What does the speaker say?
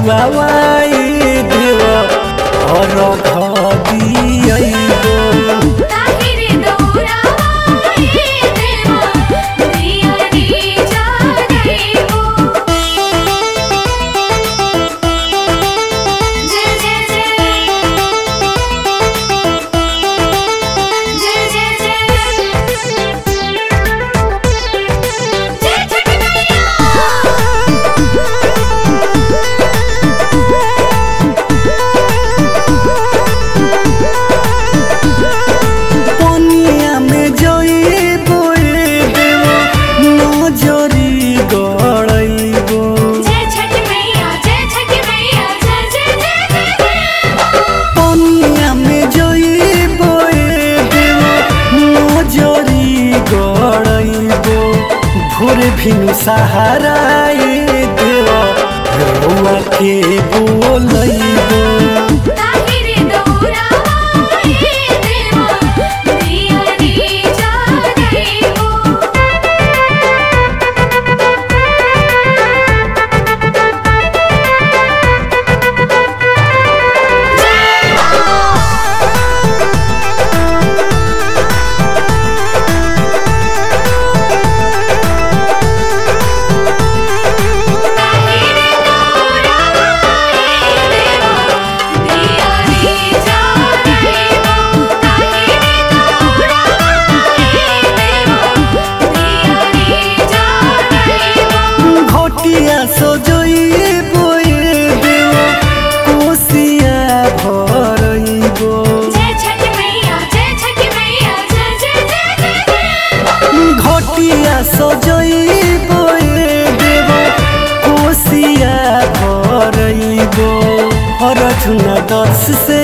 दौड़ावाई देव और घदियइबो ताहिरे दौड़ावाई देवा दियारी जगइबो जय जय जय जय जय जय छठ मैया पनिया में जइबो देव नजरी गड़इबो जय छठ मैया जय जय जय पनिया में जइबो देव नजरी गड़इबो भोर भिनु सहाराए देव रउआ के बोलइबो ताहिरे दौड़ावाई देवा दियारी जगइबो ताहिरे दौड़ावाई देवा दियारी जगइबो ताहिरे दौड़ावाई देवा दियारी जगइबो घटिया सजइबो देव कोसिया भरइबो जय छठ मैया जय जय घटिया सजइबो देव कोसिया भरइबो अर्जुन दस से